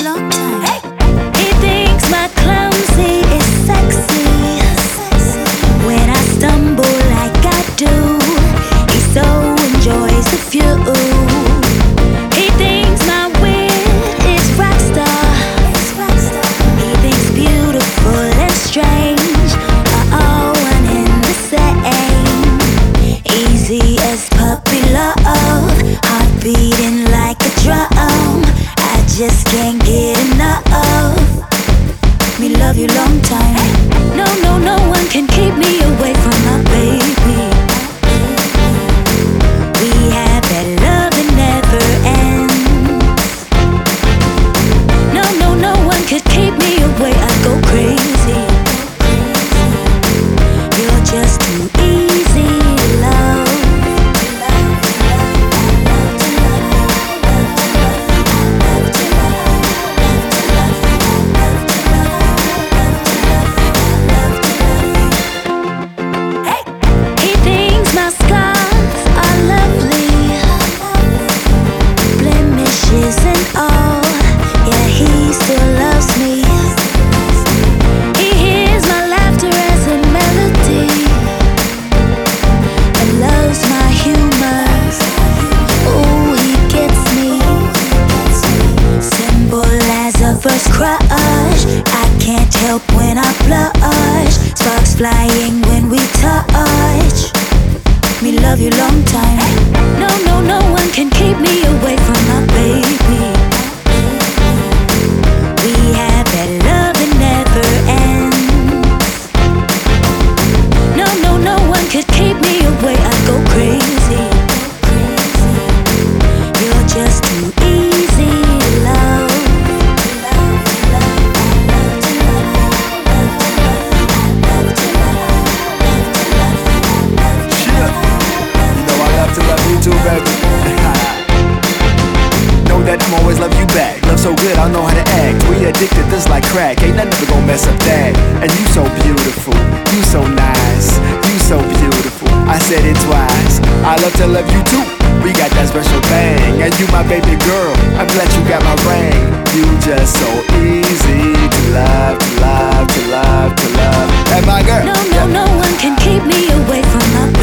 long time. Hey. He thinks my clumsy is sexy. When I stumble like I do, he so enjoys the view. He thinks my wit is rockstar. He thinks beautiful and strange are all one and the same. Easy as puppy love, heart beating like a drum. I just can't get enough. Me love you long time. No, no, no one can keep me away from my baby. We have that love that never ends. No, no, no one could keep me away. I go crazy. You're just too easy to love. Hey, he thinks my scars are lovely, blemishes and all. Yeah, he still loves me. He hears my laughter as a melody and loves my humor. Oh, he gets me. Simple as a first crush. I can't help when I blush. Sparks flying when we touch. Me love you long time. No, no, no one can keep me away from my baby. We have that love that never ends. No, no, no one could keep me away. I go crazy. You're just too easy to love. To love you too, baby. Know that I'm always love you back. Love so good, I know how to act. We addicted just like crack. Ain't nothing ever gonna mess up that. And you so beautiful, you so nice, you so beautiful. I said it twice. I love to love you too. We got that special thing, and you my baby girl. I'm glad you got my ring. You just so easy to love, to love, to love, to love. And my girl. No, no, no one can keep me away from my